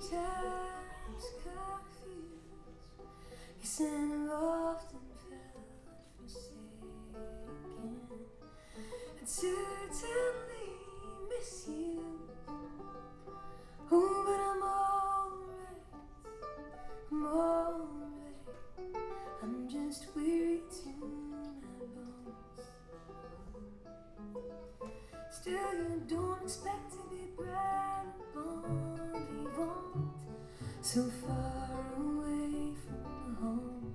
times confused. Yes, and I've often felt forsaken and certainly misused. Oh, but I'm alright. I'm just weary to my bones. Still, you don't expect to be bright and bon vivant, so far away from home,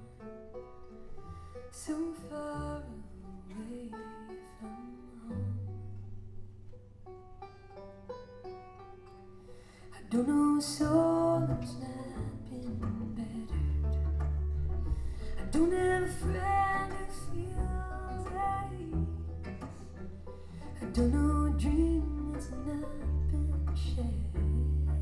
so far away from home. I don't know a soul that's not been bettered. I don't have a friend who feels at ease. I don't know a dream that's not been shared,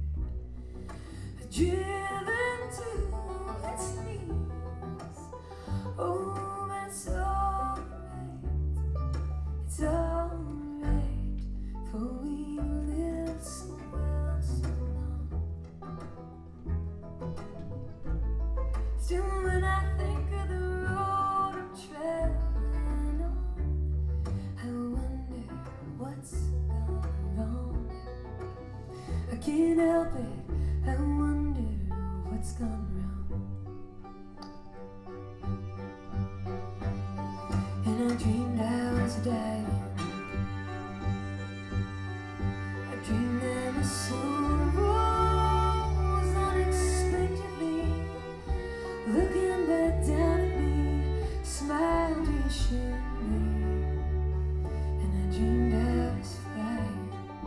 driven to its knees. Oh, but it's alright, for we lived so well so long. Still, when I think of the road I'm traveling on, I wonder what's gone wrong. I can't help it, I wonder what's gone wrong. And I dreamed I was dying. I dreamed that my soul rose unexpectedly, looking back down at me, smiled reassuringly. And I dreamed I was flying.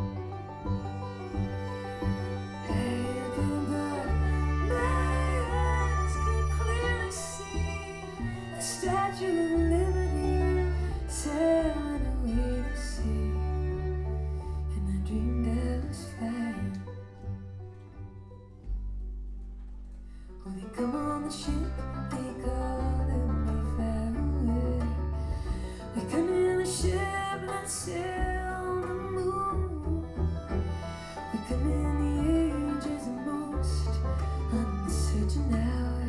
Statue of Liberty sailing away to sea, and I dreamed I was flying. Oh, they come on the ship, they call them Mayflower. We come in the ship that sailed the moon. We come in the ages most uncertain hour,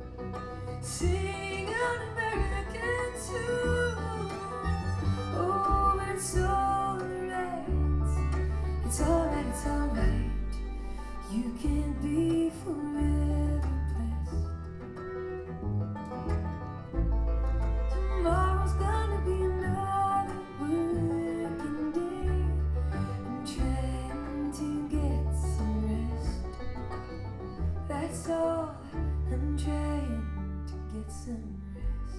sing an American tune. Oh, but it's alright, it's alright, it's alright. You can't be forever blessed. Tomorrow's gonna be another working day. I'm trying to get some rest. That's all, I'm trying to get some rest.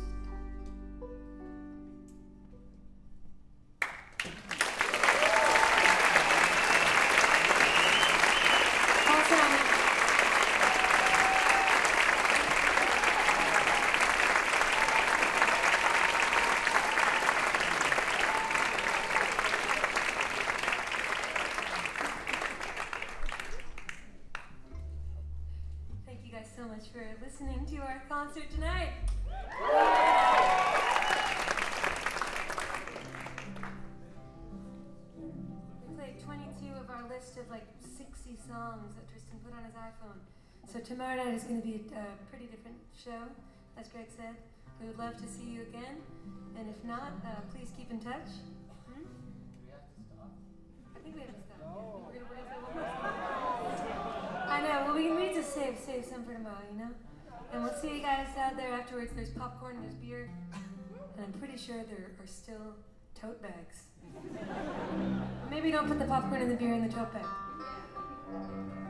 Awesome. Thank you guys so much for listening to our concert tonight. We played 22 of our list of like 60 songs that Tristan put on his iPhone. So tomorrow night is going to be a pretty different show, as Greg said. We would love to see you again. And if not, please keep in touch. Hmm? Do we have to stop? I think we have to stop. Yeah. We're gonna play one more song. I know. Well, we need to save some for tomorrow, you know? And we'll see you guys out there afterwards. There's popcorn, there's beer. And I'm pretty sure there are still tote bags. Maybe don't put the popcorn and the beer in the tote bag.